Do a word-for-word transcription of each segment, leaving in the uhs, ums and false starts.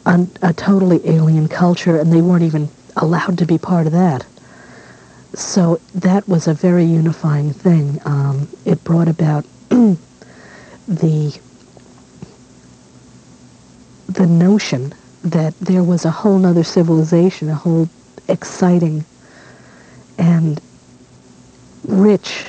a, a totally alien culture, and they weren't even allowed to be part of that. So that was a very unifying thing. Um, it brought about the the notion that there was a whole nother civilization, a whole exciting and rich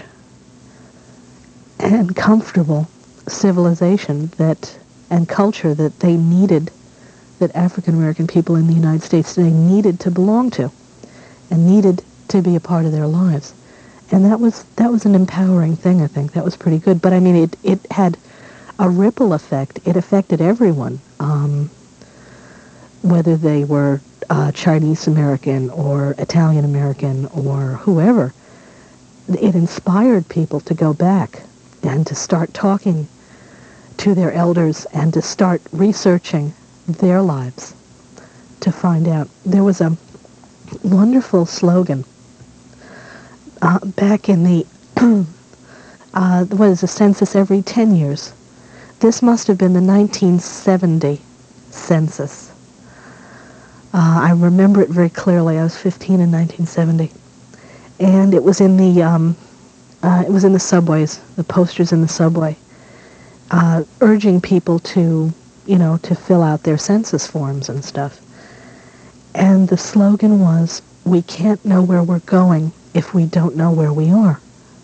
and comfortable civilization that and culture that they needed, that African American people in the United States today needed to belong to and needed to be a part of their lives. And that was that was an empowering thing, I think. That was pretty good. But I mean, it, it had a ripple effect. It affected everyone, um, whether they were uh, Chinese American or Italian American or whoever. It inspired people to go back and to start talking to their elders and to start researching their lives to find out. There was a wonderful slogan uh, back in the, uh, what is the census every ten years? This must have been the nineteen seventy census. Uh, I remember it very clearly. I was fifteen in nineteen seventy. And it was in the, um, uh, it was in the subways, the posters in the subway, uh, urging people to, you know, to fill out their census forms and stuff. And the slogan was, we can't know where we're going if we don't know where we are.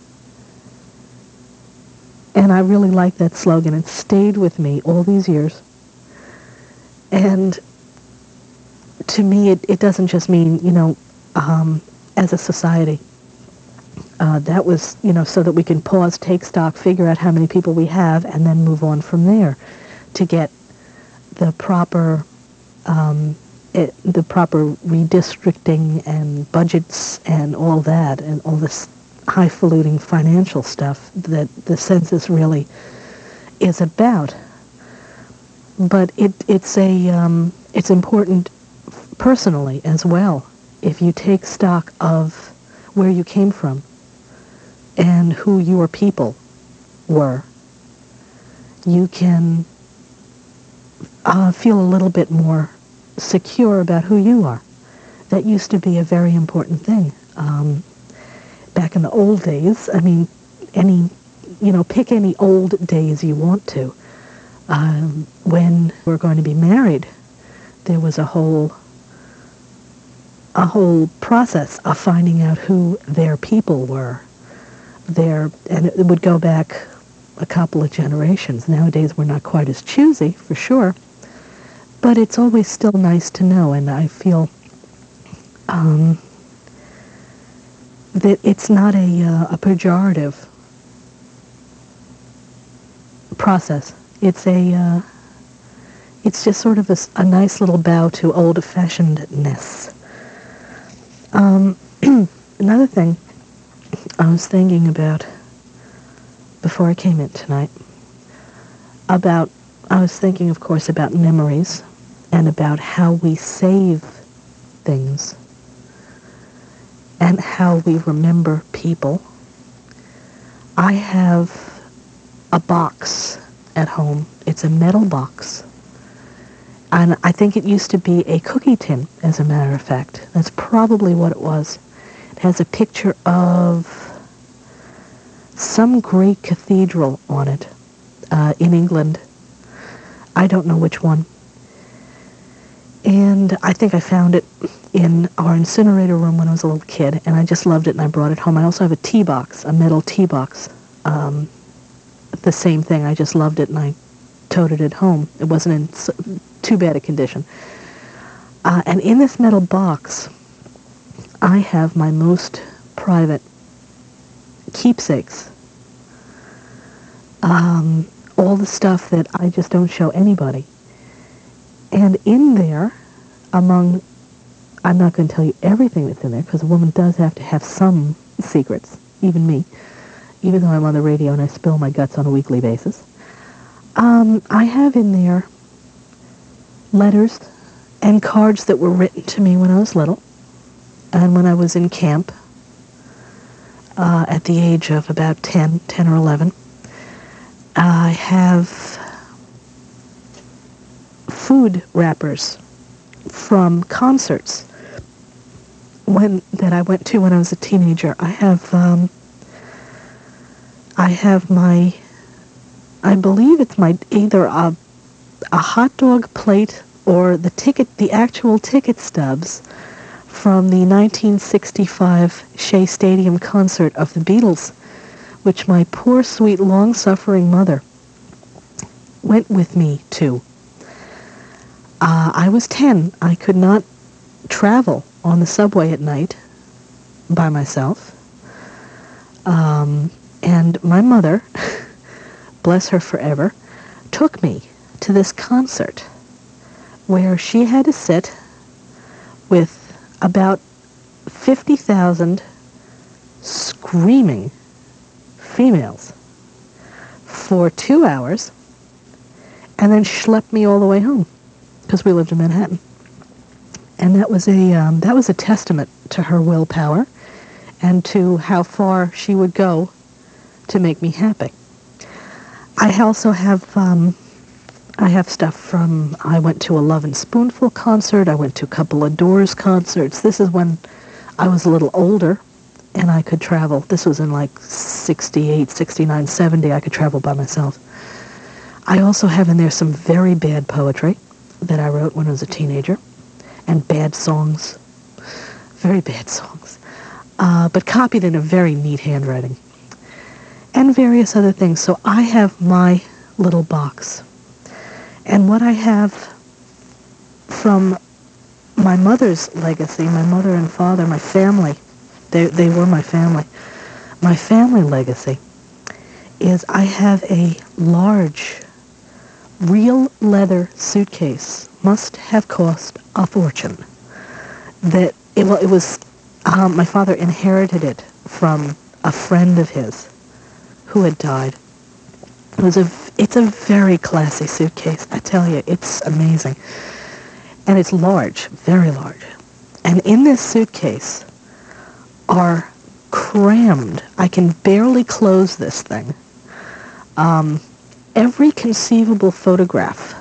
And I really liked that slogan. It stayed with me all these years. And to me, it, it doesn't just mean, you know, um, as a society. Uh, that was, you know, so that we can pause, take stock, figure out how many people we have, and then move on from there to get the proper, um, it, the proper redistricting and budgets and all that, and all this highfalutin financial stuff that the census really is about. But it, it's a, um, it's important personally as well. If you take stock of where you came from and who your people were, you can uh, feel a little bit more secure about who you are. That used to be a very important thing. Um, back in the old days, I mean, any, you know, pick any old days you want to. Um, when we're going to be married, there was a whole a whole process of finding out who their people were. Their, and it would go back a couple of generations. Nowadays we're not quite as choosy, for sure, but it's always still nice to know, and I feel um, that it's not a, uh, a pejorative process. It's a, uh, it's just sort of a, a nice little bow to old-fashionedness. Um, another thing I was thinking about before I came in tonight, about, I was thinking, of course, about memories and about how we save things and how we remember people. I have a box at home. It's a metal box. And I think it used to be a cookie tin, as a matter of fact. That's probably what it was. It has a picture of some great cathedral on it uh, in England. I don't know which one. And I think I found it in our incinerator room when I was a little kid, and I just loved it, and I brought it home. I also have a tea box, a metal tea box. Um, the same thing. I just loved it, and I toted it home. It wasn't in too bad a condition. Uh, and in this metal box, I have my most private keepsakes. Um, all the stuff that I just don't show anybody. And in there, among, I'm not going to tell you everything that's in there, because a woman does have to have some secrets, even me, even though I'm on the radio and I spill my guts on a weekly basis. Um, I have in there letters and cards that were written to me when I was little and when I was in camp uh, at the age of about ten, ten or eleven. I have food wrappers from concerts when that I went to when I was a teenager. I have um, I have my, I believe it's my either a a hot dog plate or the ticket, the actual ticket stubs from the nineteen sixty-five Shea Stadium concert of the Beatles, which my poor, sweet, long-suffering mother went with me to. Uh, I was ten. I could not travel on the subway at night by myself. Um, and my mother, bless her forever, took me to this concert where she had to sit with about fifty thousand screaming females for two hours and then schlepped me all the way home because we lived in Manhattan. And that was a um, that was a testament to her willpower and to how far she would go to make me happy. I also have um, I have stuff from, I went to a Love and Spoonful concert. I went to a couple of Doors concerts. This is when I was a little older and I could travel. This was in like sixty-eight, sixty-nine, seventy. I could travel by myself. I also have in there some very bad poetry that I wrote when I was a teenager, and bad songs, very bad songs, uh, but copied in a very neat handwriting, and various other things. So I have my little box. And what I have from my mother's legacy, my mother and father, my family, they, they were my family, my family legacy, is I have a large, real leather suitcase, must have cost a fortune, that, it, well, it was, um, my father inherited it from a friend of his who had died. It was a, it's a very classy suitcase, I tell you, it's amazing. And it's large, very large. And in this suitcase are crammed, I can barely close this thing, um, every conceivable photograph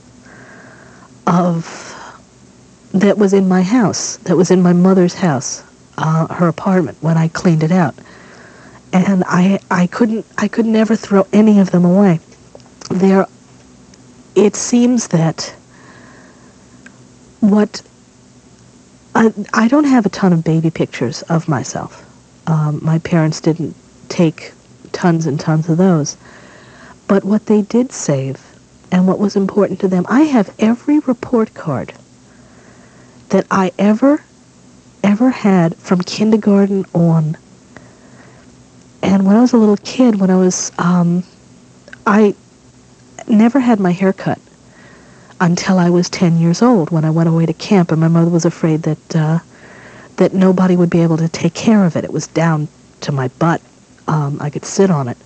of, that was in my house, that was in my mother's house, uh, her apartment, when I cleaned it out. And I, I couldn't, I could never throw any of them away. There, it seems that what, I, I don't have a ton of baby pictures of myself. Um, my parents didn't take tons and tons of those. But what they did save, and what was important to them, I have every report card that I ever, ever had from kindergarten on. And when I was a little kid, when I was, um, I never had my hair cut until I was ten years old, when I went away to camp, and my mother was afraid that uh, that nobody would be able to take care of it. It was down to my butt. Um, I could sit on it.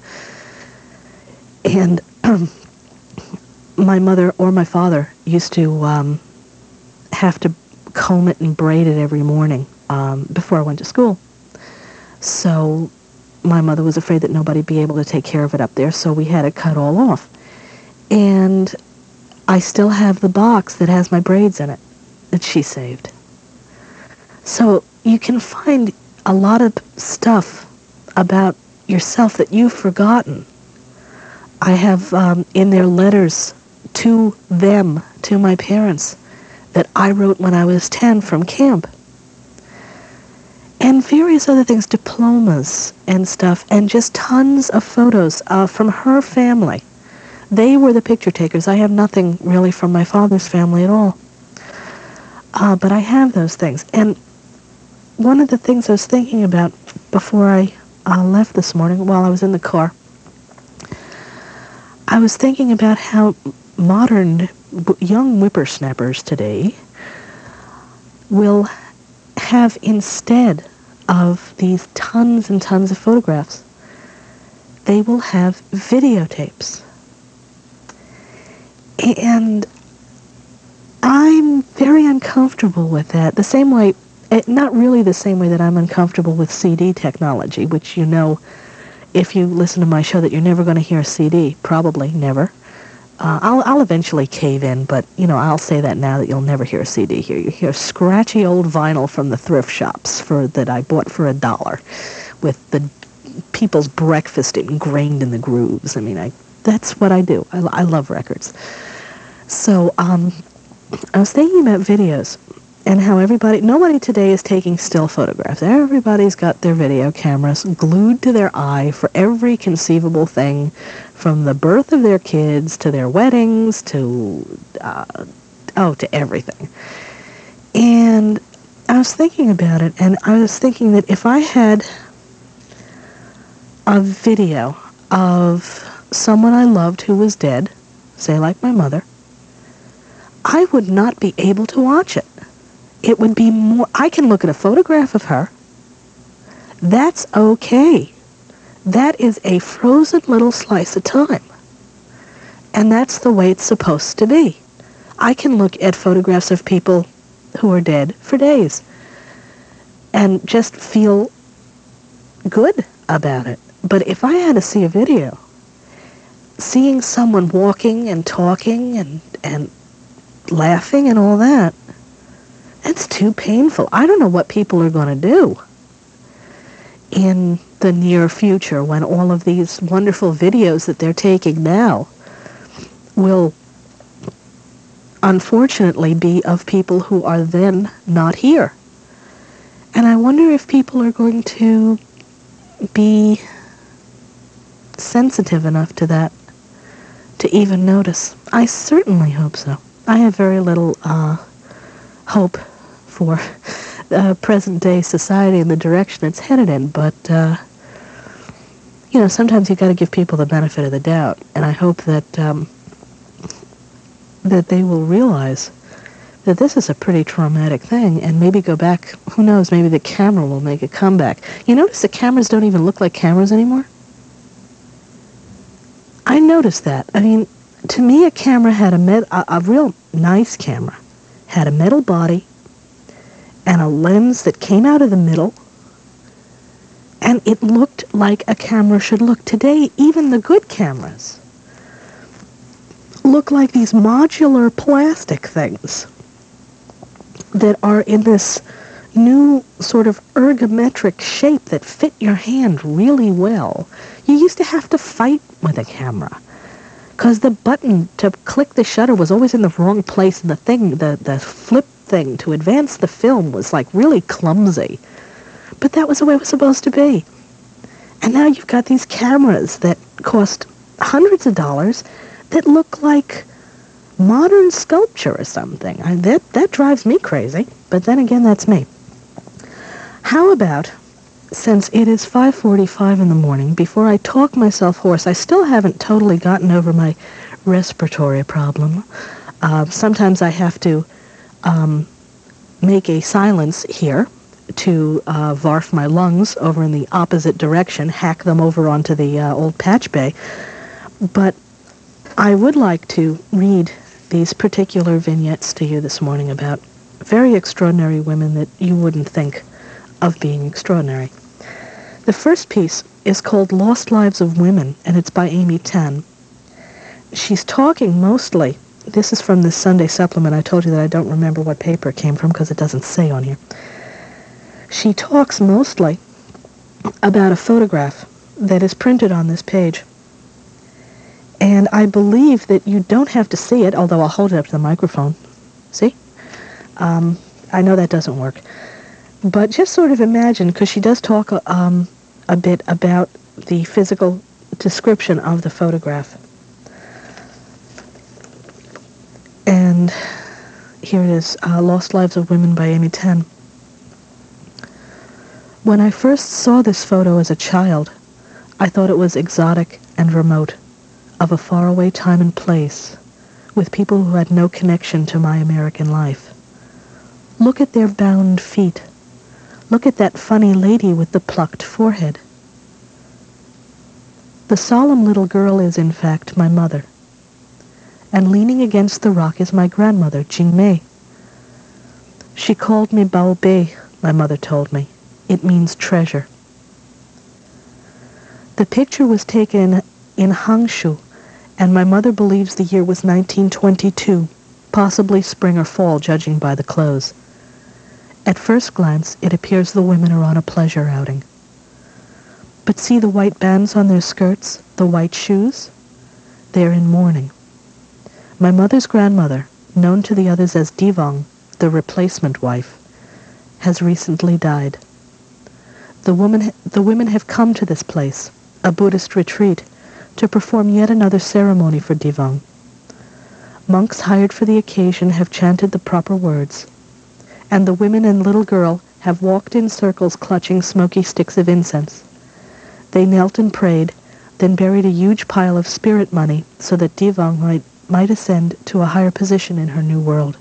And um, my mother or my father used to um, have to comb it and braid it every morning um, before I went to school. So my mother was afraid that nobody would be able to take care of it up there, so we had it cut all off. And I still have the box that has my braids in it that she saved. So you can find a lot of stuff about yourself that you've forgotten. I have um, in their letters to them, to my parents, that I wrote when I was ten from camp. And various other things, diplomas and stuff, and just tons of photos uh, from her family. They were the picture takers. I have nothing really from my father's family at all. Uh, but I have those things. And one of the things I was thinking about before I uh, left this morning, while I was in the car, I was thinking about how modern young whippersnappers today will have, instead of these tons and tons of photographs, they will have videotapes. And I'm very uncomfortable with that. The same way, not really the same way that I'm uncomfortable with C D technology, which, you know, if you listen to my show, that you're never going to hear a C D. Probably never. Uh, I'll, I'll eventually cave in, but, you know, I'll say that now that you'll never hear a C D here. You hear scratchy old vinyl from the thrift shops for that I bought for a dollar with the people's breakfast ingrained in the grooves. I mean, I that's what I do. I, I love records. So um, I was thinking about videos and how everybody, nobody today is taking still photographs. Everybody's got their video cameras glued to their eye for every conceivable thing, from the birth of their kids to their weddings to, uh, oh, to everything. And I was thinking about it, and I was thinking that if I had a video of someone I loved who was dead, say like my mother, I would not be able to watch it. It would be more, I can look at a photograph of her. That's okay. That is a frozen little slice of time. And that's the way it's supposed to be. I can look at photographs of people who are dead for days and just feel good about it. But if I had to see a video, seeing someone walking and talking and, and laughing and all that, it's too painful. I don't know what people are going to do in the near future when all of these wonderful videos that they're taking now will unfortunately be of people who are then not here. And I wonder if people are going to be sensitive enough to that to even notice. I certainly hope so. I have very little uh, hope for uh, present-day society and the direction it's headed in, but, uh, you know, sometimes you've got to give people the benefit of the doubt, and I hope that, um, that they will realize that this is a pretty traumatic thing, and maybe go back, who knows, maybe the camera will make a comeback. You notice the cameras don't even look like cameras anymore? I noticed that. I mean, to me, a camera had a, met- a, a real nice camera, had a metal body, and a lens that came out of the middle, and it looked like a camera should look. Today, even the good cameras look like these modular plastic things that are in this new sort of ergometric shape that fit your hand really well. You used to have to fight with a camera because the button to click the shutter was always in the wrong place, and the thing, the, the flip thing to advance the film was like really clumsy. But that was the way it was supposed to be. And now you've got these cameras that cost hundreds of dollars that look like modern sculpture or something. I, that, that drives me crazy. But then again, that's me. How about, since it is five forty-five in the morning, before I talk myself hoarse, I still haven't totally gotten over my respiratory problem. Uh, sometimes I have to um, make a silence here to uh, varf my lungs over in the opposite direction, hack them over onto the uh, old patch bay. But I would like to read these particular vignettes to you this morning about very extraordinary women that you wouldn't think of being extraordinary. The first piece is called Lost Lives of Women, and it's by Amy Tan. She's talking mostly, this is from the Sunday supplement. I told you that I don't remember what paper it came from because it doesn't say on here. She talks mostly about a photograph that is printed on this page. And I believe that you don't have to see it, although I'll hold it up to the microphone. See? Um, I know that doesn't work. But just sort of imagine, because she does talk um, a bit about the physical description of the photograph. And here it is, uh, Lost Lives of Women by Amy Tan. When I first saw this photo as a child, I thought it was exotic and remote, of a faraway time and place, with people who had no connection to my American life. Look at their bound feet. Look at that funny lady with the plucked forehead. The solemn little girl is, in fact, my mother. And leaning against the rock is my grandmother, Jingmei. She called me Baobei, my mother told me. It means treasure. The picture was taken in Hangshu, and my mother believes the year was nineteen twenty-two, possibly spring or fall, judging by the clothes. At first glance, it appears the women are on a pleasure outing. But see the white bands on their skirts, the white shoes? They're in mourning. My mother's grandmother, known to the others as Divong, the replacement wife, has recently died. The woman, the women have come to this place, a Buddhist retreat, to perform yet another ceremony for Divong. Monks hired for the occasion have chanted the proper words, and the women and little girl have walked in circles clutching smoky sticks of incense. They knelt and prayed, then buried a huge pile of spirit money so that Divong might, might ascend to a higher position in her new world.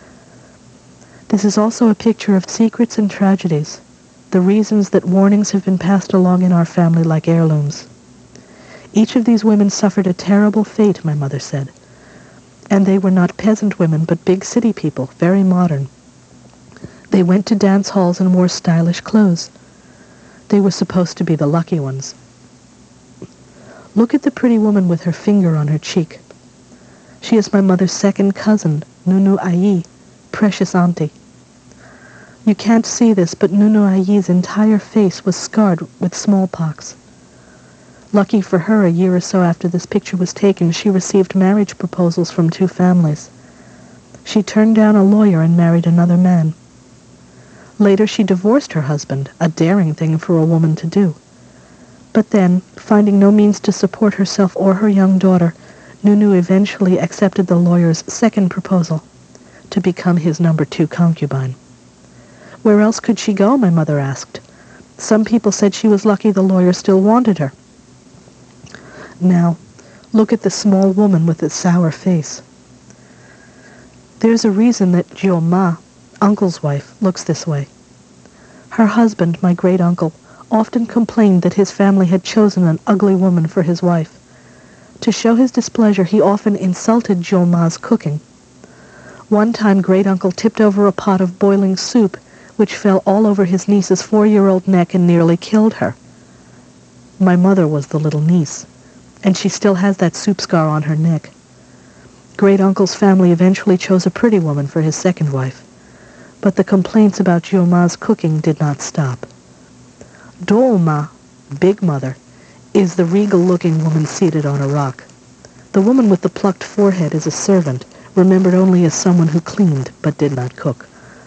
This is also a picture of secrets and tragedies, the reasons that warnings have been passed along in our family like heirlooms. Each of these women suffered a terrible fate, my mother said. And they were not peasant women, but big city people, very modern. They went to dance halls and wore stylish clothes. They were supposed to be the lucky ones. Look at the pretty woman with her finger on her cheek. She is my mother's second cousin, Nunu Ayi, precious auntie. You can't see this, but Nunu Ayi's entire face was scarred with smallpox. Lucky for her, a year or so after this picture was taken, she received marriage proposals from two families. She turned down a lawyer and married another man. Later, she divorced her husband, a daring thing for a woman to do. But then, finding no means to support herself or her young daughter, Nunu eventually accepted the lawyer's second proposal, to become his number two concubine. Where else could she go, my mother asked. Some people said she was lucky the lawyer still wanted her. Now, look at the small woman with the sour face. There's a reason that Jiu Ma, uncle's wife, looks this way. Her husband, my great-uncle, often complained that his family had chosen an ugly woman for his wife. To show his displeasure, he often insulted Jiu Ma's cooking. One time, great-uncle tipped over a pot of boiling soup, which fell all over his niece's four-year-old neck and nearly killed her. My mother was the little niece, and she still has that soup scar on her neck. Great-uncle's family eventually chose a pretty woman for his second wife, but the complaints about Jiu Ma's cooking did not stop. Dou Ma, Big Mother, is the regal-looking woman seated on a rock. The woman with the plucked forehead is a servant, remembered only as someone who cleaned but did not cook.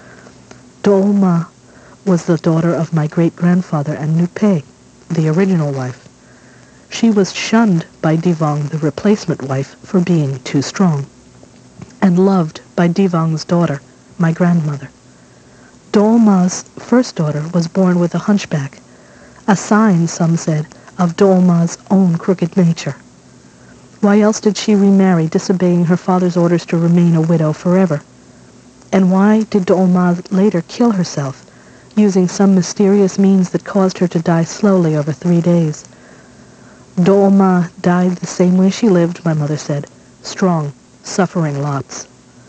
Dou Ma was the daughter of my great-grandfather and Nu Pei, the original wife. She was shunned by Divong, the replacement wife, for being too strong, and loved by Divong's daughter, my grandmother. Dou Ma's first daughter was born with a hunchback, a sign, some said, of Dou Ma's own crooked nature. Why else did she remarry, disobeying her father's orders to remain a widow forever? And why did Dou Ma later kill herself, using some mysterious means that caused her to die slowly over three days? Dou Ma died the same way she lived, my mother said, strong, suffering lots.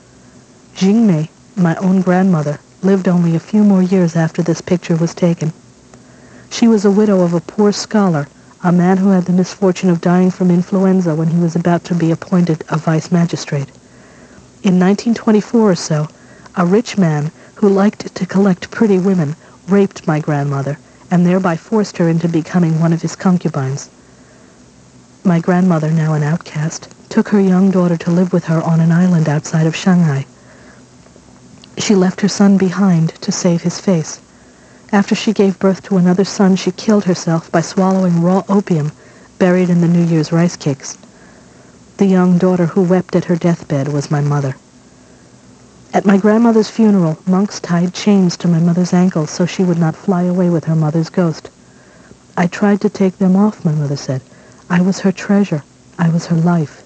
Jingmei, my own grandmother, lived only a few more years after this picture was taken. She was a widow of a poor scholar, a man who had the misfortune of dying from influenza when he was about to be appointed a vice magistrate. In nineteen twenty-four or so, a rich man who liked to collect pretty women raped my grandmother and thereby forced her into becoming one of his concubines. My grandmother, now an outcast, took her young daughter to live with her on an island outside of Shanghai. She left her son behind to save his face. After she gave birth to another son, she killed herself by swallowing raw opium buried in the New Year's rice cakes. The young daughter who wept at her deathbed was my mother. At my grandmother's funeral, monks tied chains to my mother's ankles so she would not fly away with her mother's ghost. I tried to take them off, my mother said. I was her treasure. I was her life.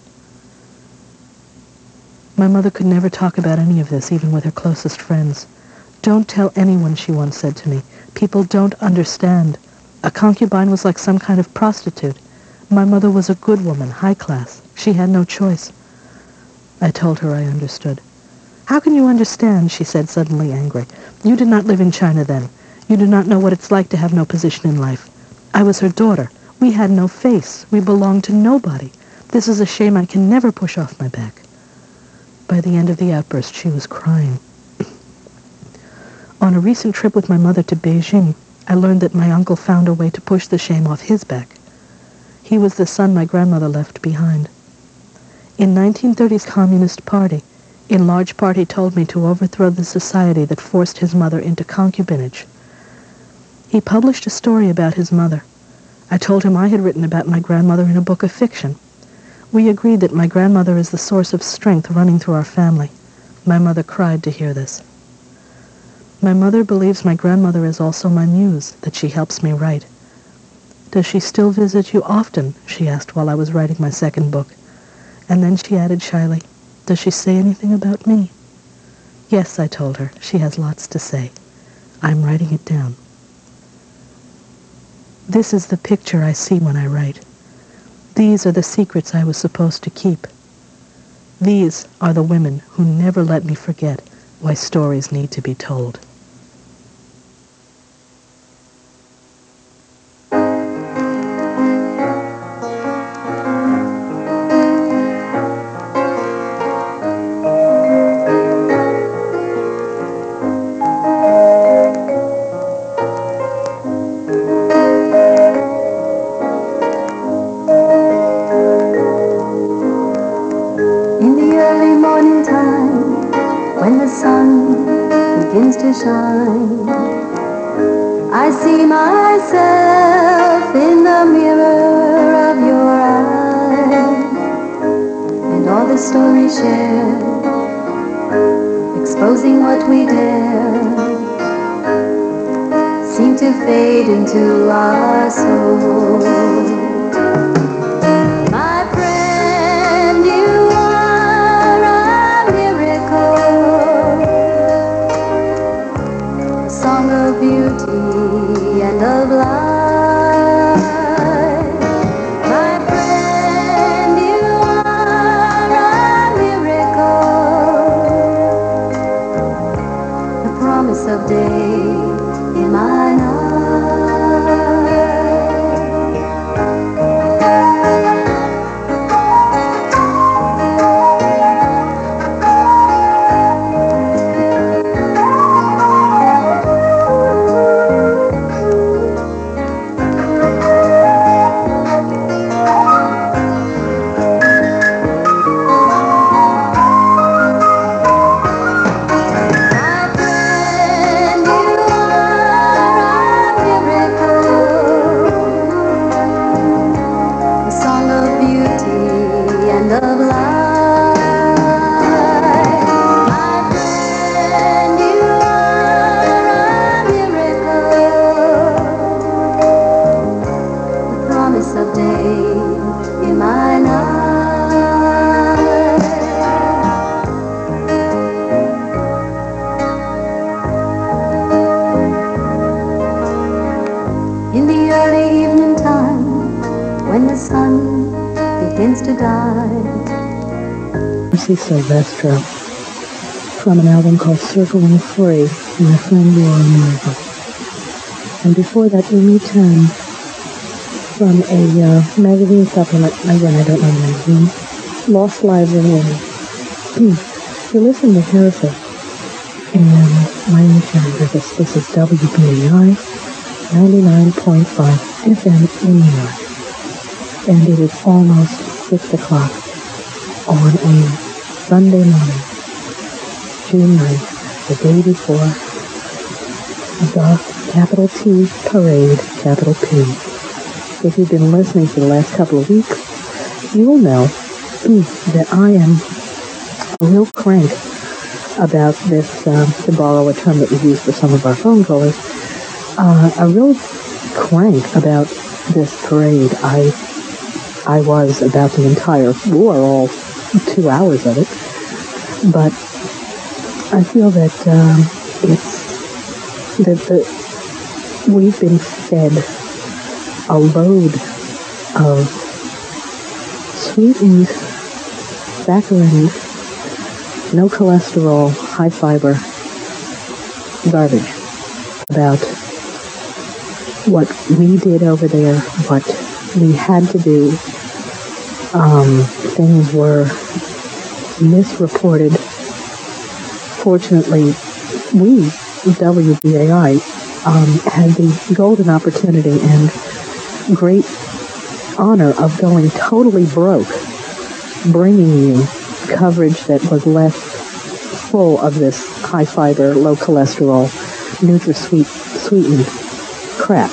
My mother could never talk about any of this, even with her closest friends. Don't tell anyone, she once said to me. People don't understand. A concubine was like some kind of prostitute. My mother was a good woman, high class. She had no choice. I told her I understood. How can you understand, she said, suddenly angry. You did not live in China then. You do not know what it's like to have no position in life. I was her daughter. We had no face. We belonged to nobody. This is a shame I can never push off my back. By the end of the outburst, she was crying. On a recent trip with my mother to Beijing, I learned that my uncle found a way to push the shame off his back. He was the son my grandmother left behind. In nineteen thirties Communist Party, in large part he told me to overthrow the society that forced his mother into concubinage. He published a story about his mother. I told him I had written about my grandmother in a book of fiction. We agreed that my grandmother is the source of strength running through our family. My mother cried to hear this. My mother believes my grandmother is also my muse, that she helps me write. Does she still visit you often? She asked while I was writing my second book. And then she added shyly, does she say anything about me? Yes, I told her. She has lots to say. I'm writing it down. This is the picture I see when I write. These are the secrets I was supposed to keep. These are the women who never let me forget why stories need to be told. I see myself in the mirror of your eyes, and all the stories shared, exposing what we dare, seem to fade into our souls. My friend, you are a miracle, a song of beauty and of life. My friend, you are a miracle, the promise of day in my night. Sylvester from an album called Circling Free, My Friend You Are a Miracle. And before that, Amy Tan from a uh, magazine supplement, again, I don't know the magazine, Lost Lives of Women. You're listening to Heresy, and my name is Sharon Griffiths. This is W B A I ninety-nine point five F M in New York. And it is almost six o'clock on a Sunday morning, June ninth, the day before the capital T parade, capital P. If you've been listening for the last couple of weeks, you will know that I am a real crank about this, uh, to borrow a term that we use for some of our phone callers, uh, a real crank about this parade. I, I was about the entire war, all two hours of it, but I feel that um, it's that the, we've been fed a load of sweetened, saccharine, no cholesterol, high fiber garbage about what we did over there, what we had to do Um, things were misreported. Fortunately, we, W B A I, um, had the golden opportunity and great honor of going totally broke, bringing you coverage that was less full of this high fiber, low cholesterol, NutraSweet sweetened crap.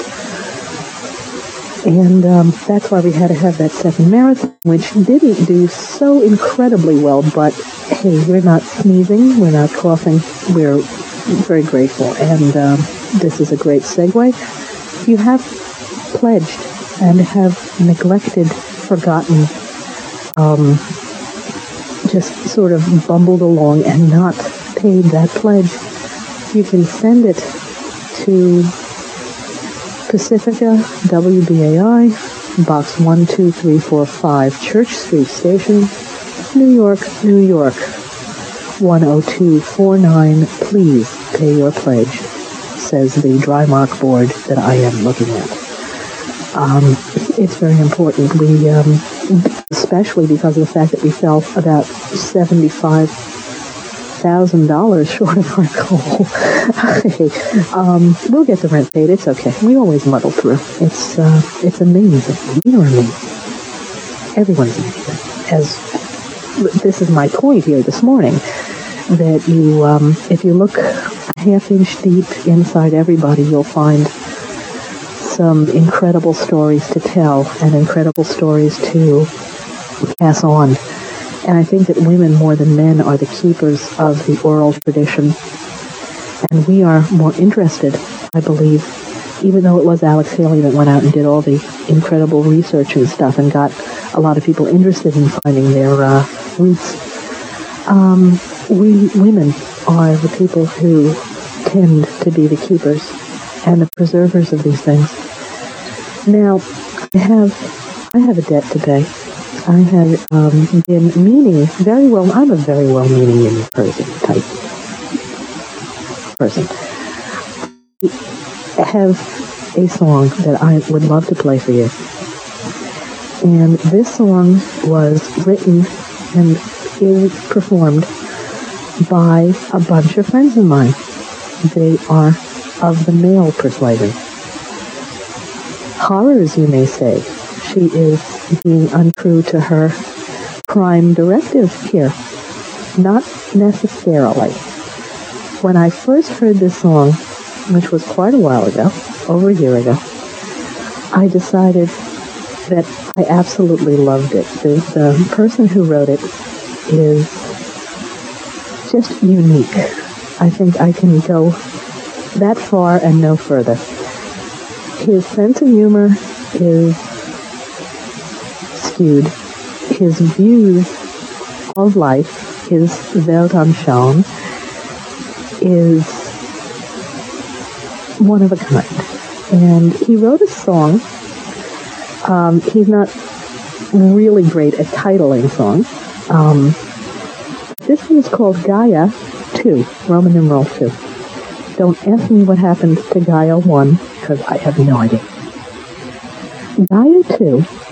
And um, that's why we had to have that second marathon, which didn't do so incredibly well, but hey, we're not sneezing, we're not coughing, we're very grateful. And um, this is a great segue. You have pledged and have neglected, forgotten, um, just sort of bumbled along and not paid that pledge, you can send it to Pacifica, W B A I, Box one two three four five, Church Street Station, New York, New York, one oh two four nine. Please pay your pledge, says the dry mark board that I am looking at. Um, it's very important. We, um, especially because of the fact that we fell about seventy-five thousand dollars short of our goal. um, we'll get the rent paid. It's okay. We always muddle through. It's uh, it's amazing. You're amazing. Everyone's amazing. As this is my point here this morning, that you, um, if you look a half inch deep inside everybody, you'll find some incredible stories to tell and incredible stories to pass on. And I think that women more than men are the keepers of the oral tradition. And we are more interested, I believe, even though it was Alex Haley that went out and did all the incredible research and stuff and got a lot of people interested in finding their uh, roots. Um, we women are the people who tend to be the keepers and the preservers of these things. Now, I have, I have a debt to pay. I have um, been meaning very well. I'm a very well-meaning person type person. I have a song that I would love to play for you, and this song was written and is performed by a bunch of friends of mine. They are of the male persuasion. Horrors, you may say. She is being untrue to her prime directive here. Not necessarily. When I first heard this song, which was quite a while ago, over a year ago, I decided that I absolutely loved it. The, the person who wrote it is just unique. I think I can go that far and no further. His sense of humor is skewed. His views of life, his Weltanschauung, is one of a kind. And he wrote a song. Um, he's not really great at titling songs. Um, this one is called Gaia two, Roman numeral two. Don't ask me what happened to Gaia one, because I have no idea. Gaia two